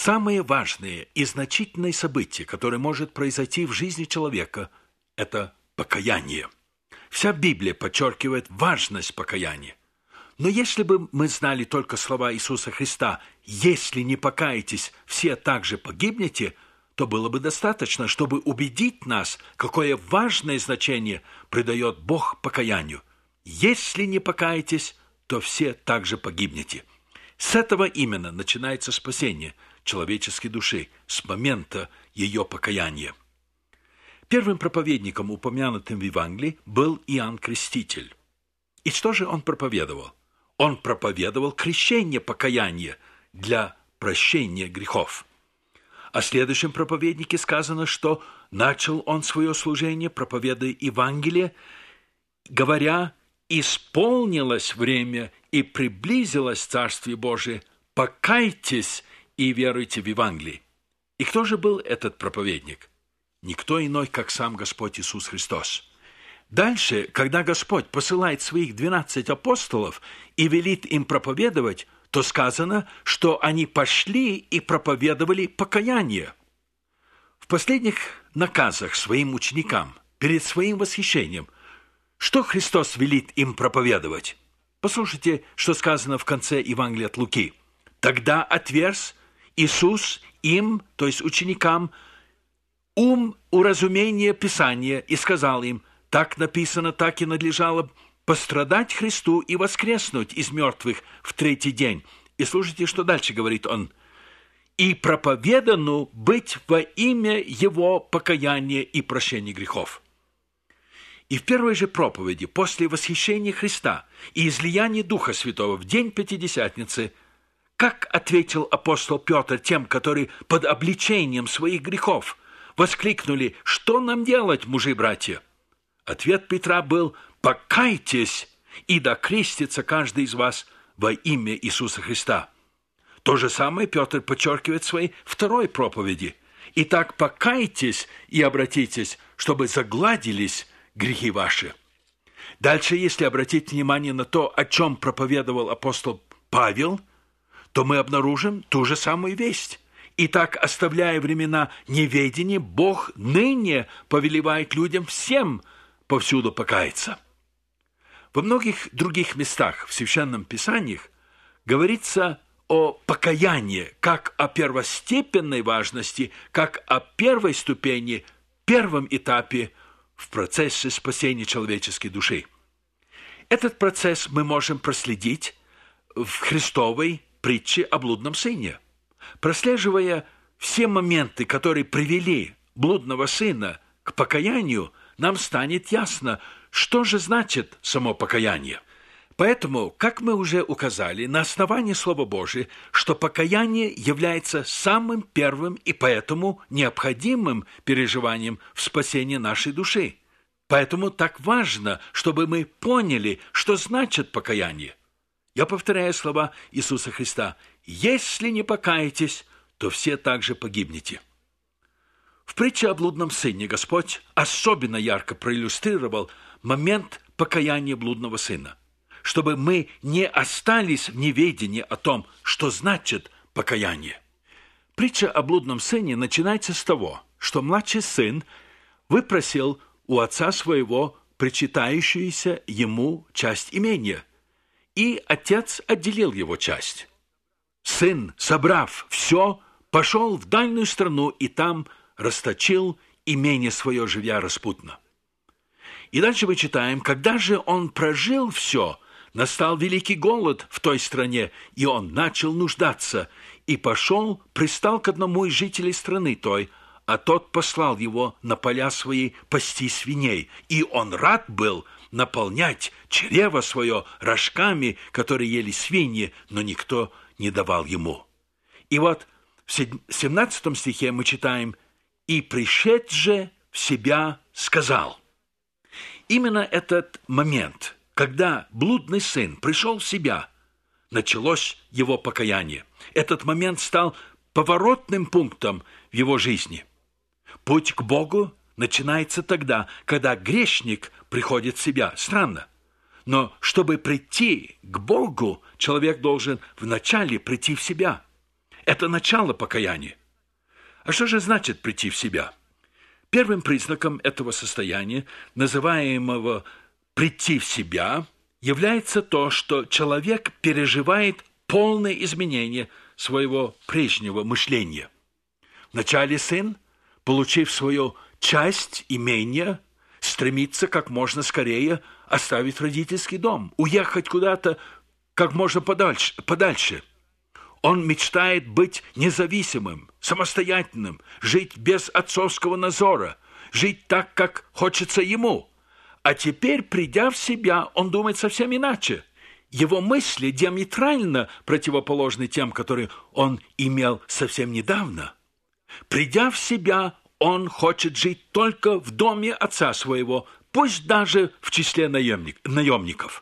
Самые важные и значительные события, которые может произойти в жизни человека, это покаяние. Вся Библия подчеркивает важность покаяния. Но если бы мы знали только слова Иисуса Христа «Если не покаетесь, все также погибнете», то было бы достаточно, чтобы убедить нас, какое важное значение придает Бог покаянию. «Если не покаетесь, то все также погибнете». С этого именно начинается спасение человеческой души, с момента ее покаяния. Первым проповедником, упомянутым в Евангелии, был Иоанн Креститель. И что же он проповедовал? Он проповедовал крещение покаяния для прощения грехов. О следующем проповеднике сказано, что начал он свое служение, проповедуя Евангелие, говоря: «Исполнилось время и приблизилось Царствие Божие, покайтесь и веруйте в Евангелие». И кто же был этот проповедник? Никто иной, как сам Господь Иисус Христос. Дальше, когда Господь посылает своих 12 апостолов и велит им проповедовать, то сказано, что они пошли и проповедовали покаяние. В последних наказах своим ученикам, перед своим восхищением, что Христос велит им проповедовать? Послушайте, что сказано в конце Евангелия от Луки. «Тогда отверз Иисус им, то есть ученикам, уразумение Писания и сказал им: так написано, так и надлежало пострадать Христу и воскреснуть из мертвых в третий день». И слушайте, что дальше говорит он. «И проповедану быть во имя Его покаяния и прощения грехов». И в первой же проповеди, после восхищения Христа и излияния Духа Святого в день Пятидесятницы, как ответил апостол Петр тем, которые под обличением своих грехов воскликнули: «Что нам делать, мужи-братья?» Ответ Петра был: «Покайтесь, и да крестится каждый из вас во имя Иисуса Христа». То же самое Петр подчеркивает в своей второй проповеди. «Итак, покайтесь и обратитесь, чтобы загладились грехи ваши». Дальше, если обратить внимание на то, о чем проповедовал апостол Павел, то мы обнаружим ту же самую весть. «Итак, оставляя времена неведения, Бог ныне повелевает людям всем повсюду покаяться». Во многих других местах в Священном Писании говорится о покаянии как о первостепенной важности, как о первой ступени, первом этапе в процессе спасения человеческой души. Этот процесс мы можем проследить в Христовой притче о блудном сыне. Прослеживая все моменты, которые привели блудного сына к покаянию, нам станет ясно, что же значит само покаяние. Поэтому, как мы уже указали, на основании Слова Божия, что покаяние является самым первым и поэтому необходимым переживанием в спасении нашей души. Поэтому так важно, чтобы мы поняли, что значит покаяние. Я повторяю слова Иисуса Христа: «Если не покаетесь, то все также погибнете». В притче о блудном сыне Господь особенно ярко проиллюстрировал момент покаяния блудного сына, чтобы мы не остались в неведении о том, что значит покаяние. Притча о блудном сыне начинается с того, что младший сын выпросил у отца своего причитающуюся ему часть имения, и отец отделил его часть. Сын, собрав все, пошел в дальнюю страну и там расточил имение свое, живя распутно. И дальше мы читаем: когда же он прожил все, настал великий голод в той стране, и он начал нуждаться, и пошел, пристал к одному из жителей страны той, а тот послал его на поля свои пасти свиней, и он рад был наполнять чрево свое рожками, которые ели свиньи, но никто не давал ему. И вот в 17 стихе мы читаем: «И пришед же в себя сказал». Именно этот момент, когда блудный сын пришел в себя, началось его покаяние. Этот момент стал поворотным пунктом в его жизни. Путь к Богу начинается тогда, когда грешник приходит в себя. Странно. Но чтобы прийти к Богу, человек должен вначале прийти в себя. Это начало покаяния. А что же значит прийти в себя? Первым признаком этого состояния, называемого «прийти в себя», является то, что человек переживает полное изменение своего прежнего мышления. Вначале сын, получив свою часть имения, стремится как можно скорее оставить родительский дом, уехать куда-то как можно подальше. Он мечтает быть независимым, самостоятельным, жить без отцовского надзора, жить так, как хочется ему. А теперь, придя в себя, он думает совсем иначе. Его мысли диаметрально противоположны тем, которые он имел совсем недавно. Придя в себя, он хочет жить только в доме отца своего, пусть даже в числе наемников.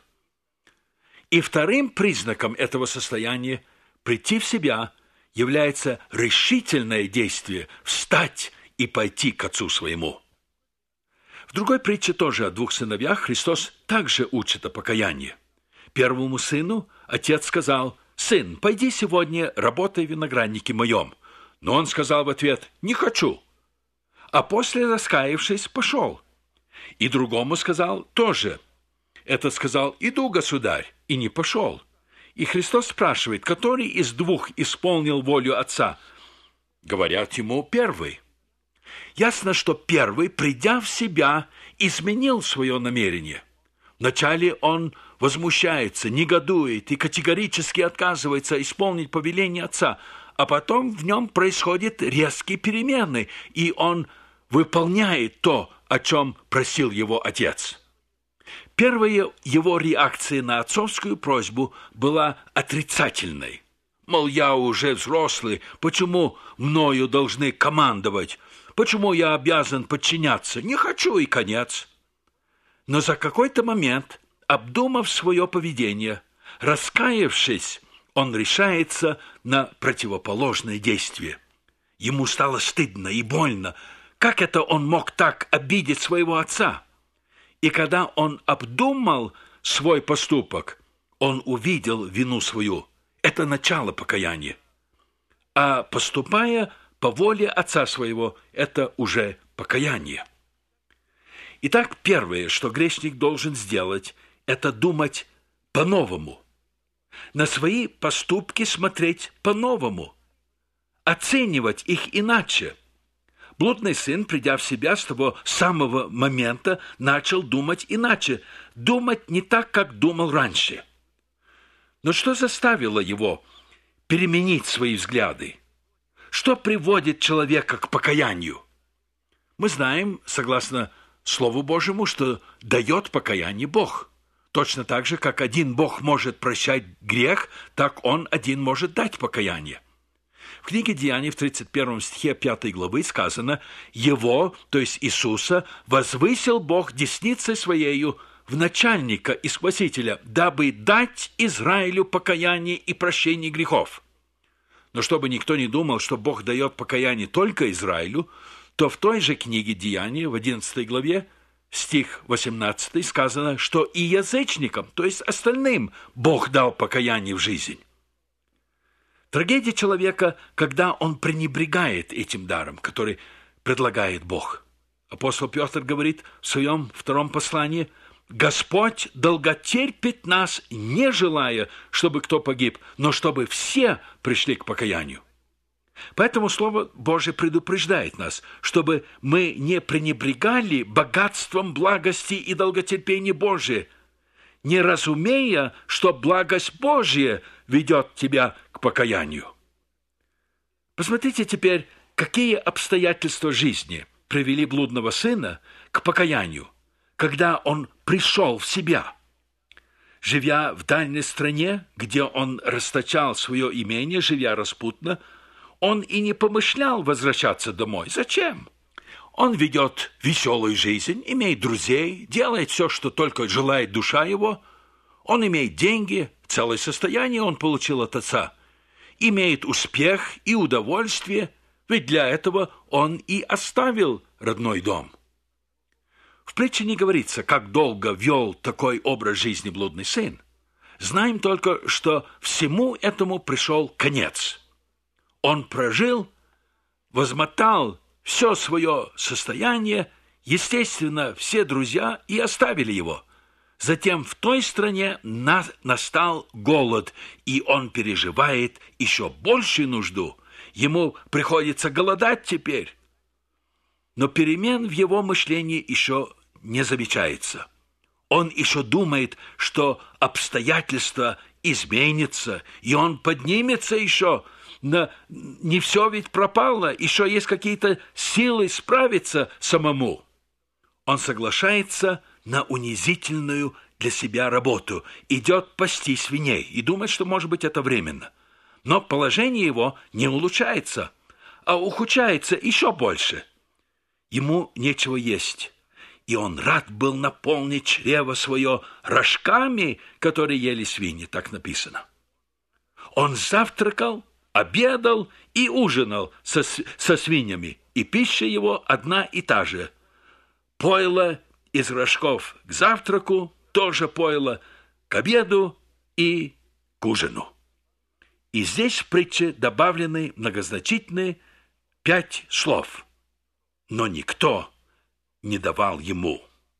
И вторым признаком этого состояния прийти в себя является решительное действие встать и пойти к отцу своему. В другой притче тоже о двух сыновьях Христос также учит о покаянии. Первому сыну отец сказал: «Сын, пойди сегодня, работай в винограднике моем». Но он сказал в ответ: «Не хочу». А после, раскаявшись, пошел. И другому сказал тоже. Этот сказал: «Иду, государь», и не пошел. И Христос спрашивает, который из двух исполнил волю отца? Говорят ему: первый. Ясно, что первый, придя в себя, изменил свое намерение. Вначале он возмущается, негодует и категорически отказывается исполнить повеление отца, а потом в нем происходят резкие перемены, и он выполняет то, о чем просил его отец. Первая его реакция на отцовскую просьбу была отрицательной. Мол, я уже взрослый, почему мною должны командовать? Почему я обязан подчиняться? Не хочу, и конец. Но за какой-то момент, обдумав свое поведение, раскаявшись, он решается на противоположное действие. Ему стало стыдно и больно. Как это он мог так обидеть своего отца? И когда он обдумал свой поступок, он увидел вину свою. Это начало покаяния. А поступая по воле отца своего, это уже покаяние. Итак, первое, что грешник должен сделать, это думать по-новому. На свои поступки смотреть по-новому. Оценивать их иначе. Блудный сын, придя в себя с того самого момента, начал думать иначе. Думать не так, как думал раньше. Но что заставило его переменить свои взгляды? Что приводит человека к покаянию? Мы знаем, согласно Слову Божьему, что дает покаяние Бог. Точно так же, как один Бог может прощать грех, так Он один может дать покаяние. В книге Деяний в 31 стихе 5 главы сказано: «Его, то есть Иисуса, возвысил Бог десницей Своею в начальника и спасителя, дабы дать Израилю покаяние и прощение грехов». Но чтобы никто не думал, что Бог дает покаяние только Израилю, то в той же книге Деяний, в 11 главе, стих 18, сказано, что и язычникам, то есть остальным, Бог дал покаяние в жизнь. Трагедия человека, когда он пренебрегает этим даром, который предлагает Бог. Апостол Петр говорит в своем втором послании: «Господь долготерпит нас, не желая, чтобы кто погиб, но чтобы все пришли к покаянию». Поэтому Слово Божие предупреждает нас, чтобы мы не пренебрегали богатством благости и долготерпения Божия, не разумея, что благость Божья ведет тебя к покаянию. Посмотрите теперь, какие обстоятельства жизни привели блудного сына к покаянию, когда он пришел в себя. Живя в дальней стране, где он расточал свое имение, живя распутно, он и не помышлял возвращаться домой. Зачем? Он ведет веселую жизнь, имеет друзей, делает все, что только желает душа его. Он имеет деньги, целое состояние он получил от отца. Имеет успех и удовольствие, ведь для этого он и оставил родной дом. В притче не говорится, как долго вел такой образ жизни блудный сын. Знаем только, что всему этому пришел конец. Он прожил, возмотал все свое состояние, естественно, все друзья и оставили его. Затем в той стране настал голод, и он переживает еще большую нужду. Ему приходится голодать теперь. Но перемен в его мышлении еще не замечается. Он еще думает, что обстоятельства изменятся, и он поднимется еще. Не все ведь пропало, еще есть какие-то силы справиться самому. Он соглашается на унизительную для себя работу, идет пасти свиней и думает, что, может быть, это временно. Но положение его не улучшается, а ухудшается еще больше. Ему нечего есть, и он рад был наполнить чрево свое рожками, которые ели свиньи, так написано. Он завтракал, обедал и ужинал со свиньями, и пища его одна и та же. Пойло из рожков к завтраку, тоже пойло к обеду и к ужину. И здесь в притче добавлены многозначительные 5 слов. Но никто не давал ему.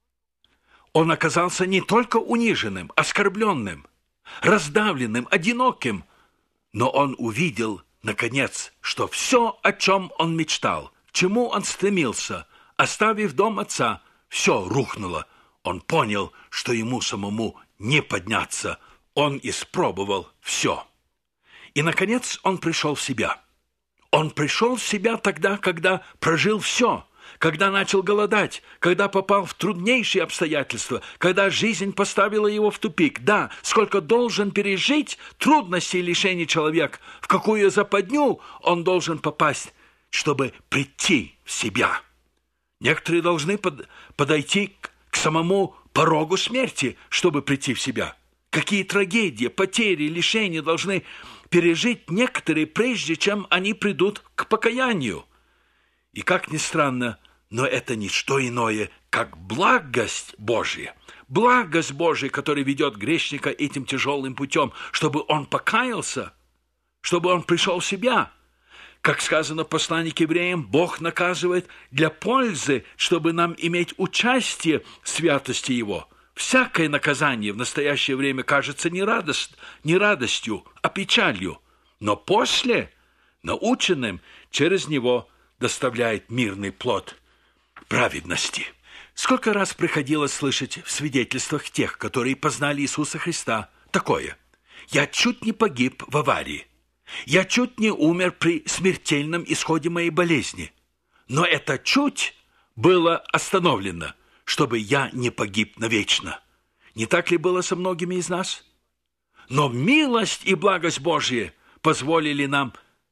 Он оказался не только униженным, оскорбленным, раздавленным, одиноким, но он увидел, наконец, что все, о чем он мечтал, к чему он стремился, оставив дом отца, все рухнуло. Он понял, что ему самому не подняться. Он испробовал все. И, наконец, он пришел в себя. Он пришел в себя тогда, когда прожил все, когда начал голодать, когда попал в труднейшие обстоятельства, когда жизнь поставила его в тупик. Да, сколько должен пережить трудностей и лишений человек, в какую западню он должен попасть, чтобы прийти в себя. Некоторые должны подойти к самому порогу смерти, чтобы прийти в себя. Какие трагедии, потери, лишения должны пережить некоторые, прежде чем они придут к покаянию. И как ни странно, но это не что иное, как благость Божья. Благость Божья, которая ведет грешника этим тяжелым путем, чтобы он покаялся, чтобы он пришел в себя. Как сказано в послании к евреям, Бог наказывает для пользы, чтобы нам иметь участие в святости Его. Всякое наказание в настоящее время кажется не радостью, а печалью, но после, наученным, через него доставляет мирный плод праведности. Сколько раз приходилось слышать в свидетельствах тех, которые познали Иисуса Христа, такое: «Я чуть не погиб в аварии. Я чуть не умер при смертельном исходе моей болезни. Но это чуть было остановлено, чтобы я не погиб навечно». Не так ли было со многими из нас? Но милость и благость Божья позволили нам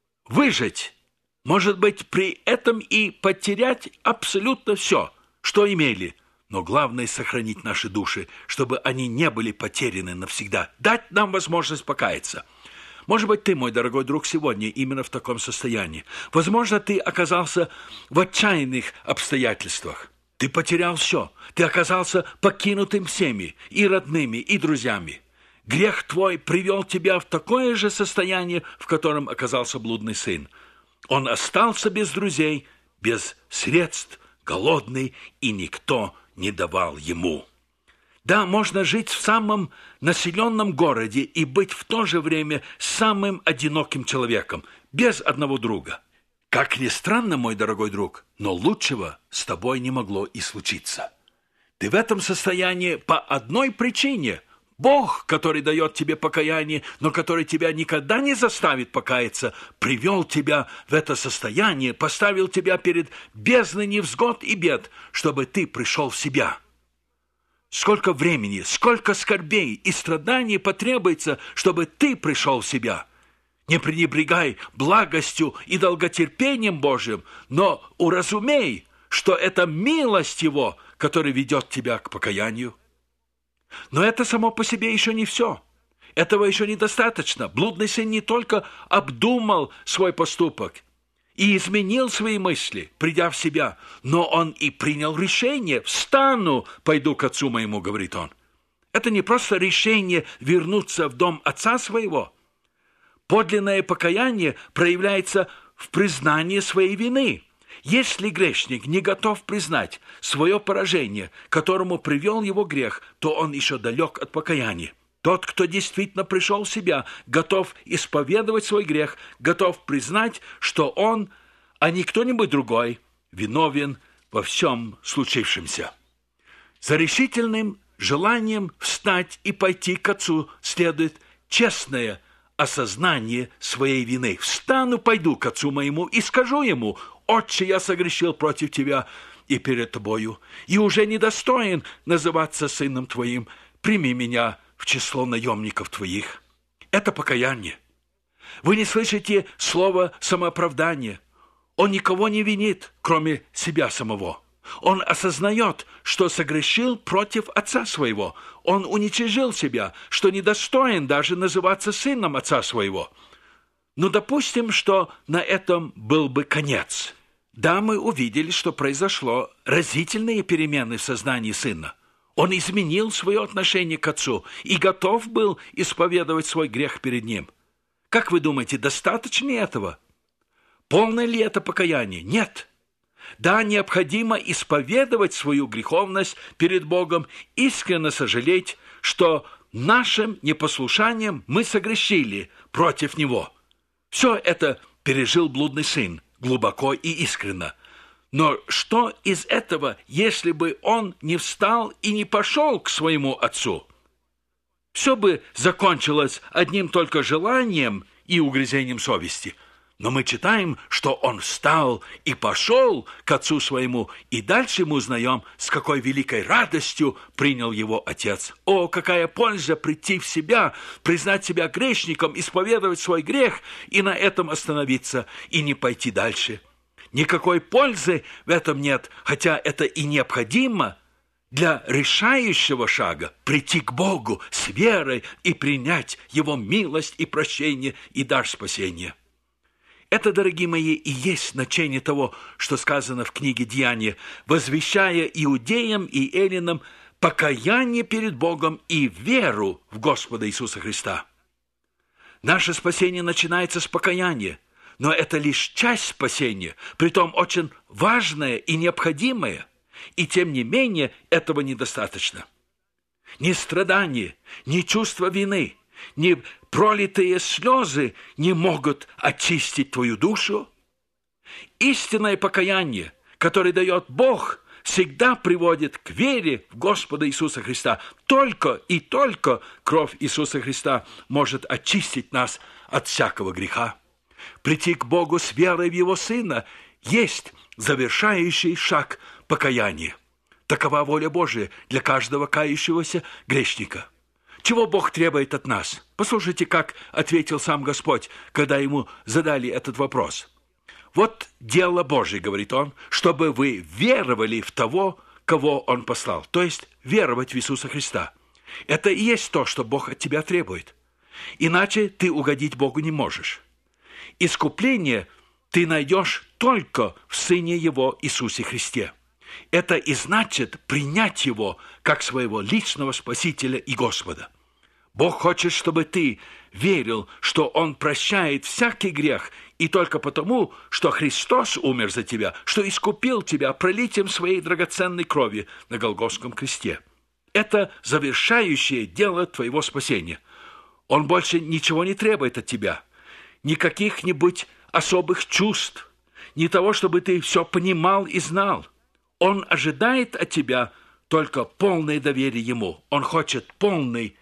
выжить, может быть, при этом и потерять абсолютно все, что имели, но главное — сохранить наши души, чтобы они не были потеряны навсегда, дать нам возможность покаяться. Может быть, ты, мой дорогой друг, сегодня именно в таком состоянии. Возможно, ты оказался в отчаянных обстоятельствах. Ты потерял все. Ты оказался покинутым всеми, и родными, и друзьями. Грех твой привел тебя в такое же состояние, в котором оказался блудный сын. Он остался без друзей, без средств, голодный, и никто не давал ему. Да, можно жить в самом населенном городе и быть в то же время самым одиноким человеком, без одного друга. Как ни странно, мой дорогой друг, но лучшего с тобой не могло и случиться. Ты в этом состоянии по одной причине. Бог, который дает тебе покаяние, но который тебя никогда не заставит покаяться, привел тебя в это состояние, поставил тебя перед бездной невзгод и бед, чтобы ты пришел в себя. Сколько времени, сколько скорбей и страданий потребуется, чтобы ты пришел в себя. Не пренебрегай благостью и долготерпением Божьим, но уразумей, что это милость Его, которая ведет тебя к покаянию. Но это само по себе еще не все. Этого еще недостаточно. Блудный сын не только обдумал свой поступок и изменил свои мысли, придя в себя, но он и принял решение: «Встану, пойду к отцу моему», — говорит он. Это не просто решение вернуться в дом отца своего. Подлинное покаяние проявляется в признании своей вины. Если грешник не готов признать свое поражение, к которому привел его грех, то он еще далек от покаяния. Тот, кто действительно пришел в себя, готов исповедовать свой грех, готов признать, что он, а не кто-нибудь другой, виновен во всем случившемся. За решительным желанием встать и пойти к Отцу следует честное осознание своей вины. «Встану, пойду к Отцу моему и скажу ему: Отче, я согрешил против Тебя и перед Тобою, и уже недостоин называться сыном Твоим. Прими меня в число наемников Твоих». Это покаяние. Вы не слышите слова самооправдание. Он никого не винит, кроме себя самого. Он осознает, что согрешил против Отца Своего. Он уничижил себя, что недостоин даже называться сыном Отца Своего. Но допустим, что на этом был бы конец. Да, мы увидели, что произошло разительные перемены в сознании сына. Он изменил свое отношение к Отцу и готов был исповедовать свой грех перед Ним. Как вы думаете, достаточно ли этого? Полное ли это покаяние? Нет. Да, необходимо исповедовать свою греховность перед Богом, искренне сожалеть, что нашим непослушанием мы согрешили против Него. Все это пережил блудный сын глубоко и искренно. Но что из этого, если бы он не встал и не пошел к своему отцу? Все бы закончилось одним только желанием и угрызением совести. Но мы читаем, что он встал и пошел к отцу своему, и дальше мы узнаем, с какой великой радостью принял его отец. О, какая польза прийти в себя, признать себя грешником, исповедовать свой грех и на этом остановиться, и не пойти дальше. Никакой пользы в этом нет, хотя это и необходимо для решающего шага прийти к Богу с верой и принять Его милость и прощение и дар спасения. Это, дорогие мои, и есть значение того, что сказано в книге «Деяния», возвещая иудеям и эллинам покаяние перед Богом и веру в Господа Иисуса Христа. Наше спасение начинается с покаяния, но это лишь часть спасения, притом очень важная и необходимая, и тем не менее этого недостаточно. Ни страдания, ни чувство вины, ни пролитые слезы не могут очистить твою душу. Истинное покаяние, которое дает Бог, всегда приводит к вере в Господа Иисуса Христа. Только и только кровь Иисуса Христа может очистить нас от всякого греха. Прийти к Богу с верой в Его Сына есть завершающий шаг покаяния. Такова воля Божия для каждого кающегося грешника. Чего Бог требует от нас? Послушайте, как ответил сам Господь, когда Ему задали этот вопрос. «Вот дело Божие, — говорит Он, — чтобы вы веровали в того, кого Он послал». То есть веровать в Иисуса Христа. Это и есть то, что Бог от тебя требует. Иначе ты угодить Богу не можешь. Искупление ты найдешь только в Сыне Его Иисусе Христе. Это и значит принять Его как своего личного Спасителя и Господа. Бог хочет, чтобы ты верил, что Он прощает всякий грех, и только потому, что Христос умер за тебя, что искупил тебя пролитием своей драгоценной крови на Голгофском кресте. Это завершающее дело твоего спасения. Он больше ничего не требует от тебя, ни каких-нибудь особых чувств, ни того, чтобы ты все понимал и знал. Он ожидает от тебя только полное доверие Ему. Он хочет полной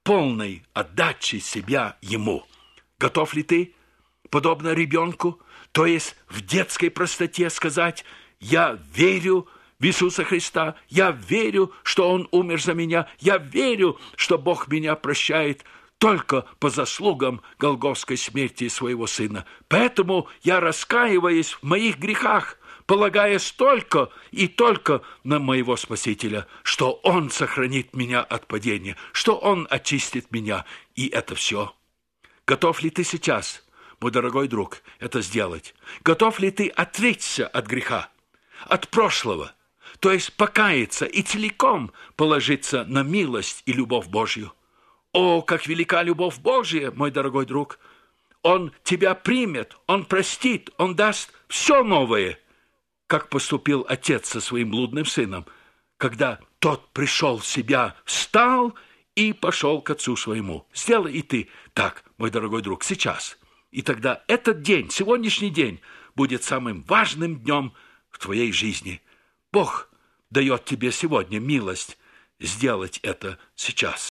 отдачи себя Ему. Готов ли ты, подобно ребенку, то есть в детской простоте сказать: «Я верю в Иисуса Христа, я верю, что Он умер за меня, я верю, что Бог меня прощает только по заслугам голгофской смерти своего Сына. Поэтому я раскаиваюсь в моих грехах, полагаясь только и только на моего Спасителя, что Он сохранит меня от падения, что Он очистит меня, и это все». Готов ли ты сейчас, мой дорогой друг, это сделать? Готов ли ты отречься от греха, от прошлого, то есть покаяться и целиком положиться на милость и любовь Божью? О, как велика любовь Божья, мой дорогой друг! Он тебя примет, Он простит, Он даст все новое. Как поступил отец со своим блудным сыном, когда тот пришел в себя, встал и пошел к отцу своему. Сделай и ты так, мой дорогой друг, сейчас. И тогда этот день, сегодняшний день, будет самым важным днем в твоей жизни. Бог дает тебе сегодня милость сделать это сейчас.